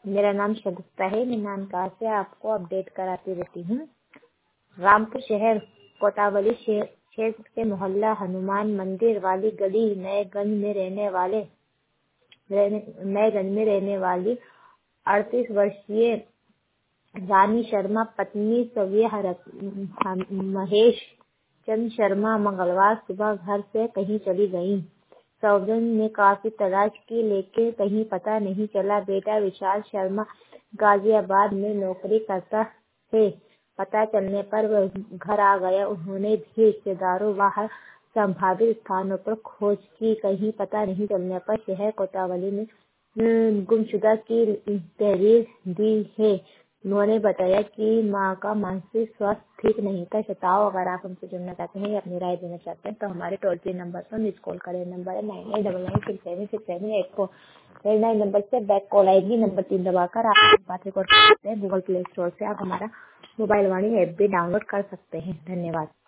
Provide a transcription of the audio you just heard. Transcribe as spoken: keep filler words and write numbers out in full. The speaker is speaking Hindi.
मेरा नाम शगुफ्ता है। मैं नानका से आपको अपडेट कराती रहती हूँ। रामपुर शहर कोतवाली क्षेत्र के मोहल्ला हनुमान मंदिर वाली गली नएगंज में रहने वाले नएगंज में रहने वाली अड़तीस वर्षीय रानी शर्मा पत्नी सव्य महेश चंद शर्मा मंगलवार सुबह घर से कहीं चली गयी। सौजन ने काफी तलाश की लेकिन कहीं पता नहीं चला। बेटा विशाल शर्मा गाजियाबाद में नौकरी करता है। पता चलने पर वह घर आ गया। उन्होंने भी रिश्तेदारों व संभावित स्थानों पर खोज की। कहीं पता नहीं चलने पर शहर कोतवाली में गुमशुदा की तहरीर दी है। उन्होंने बताया कि मां का मानसिक स्वास्थ्य ठीक नहीं था। श्रोताओं, अगर आप हमसे जुड़ना चाहते हैं या अपनी राय देना चाहते हैं तो हमारे टोल फ्री नंबर पर मिस कॉल करें। नंबर है nine eight double nine six seven six seven eight four. Nine number से बैक कॉल आएगी। नंबर तीन दबाकर आप बात रिकॉर्ड कर सकते हैं। गूगल प्ले स्टोर से आप हमारा मोबाइल वाणी ऐप भी डाउनलोड कर सकते हैं। धन्यवाद।